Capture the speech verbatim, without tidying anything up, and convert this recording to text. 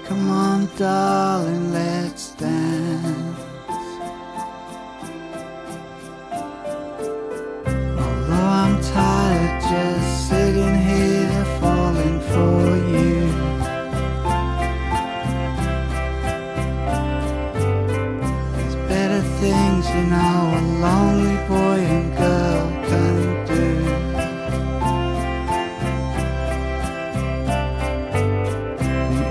Come on, darling, let's dance. Although I'm tired just sitting here falling for you, there's better things, you know, a lonely boy and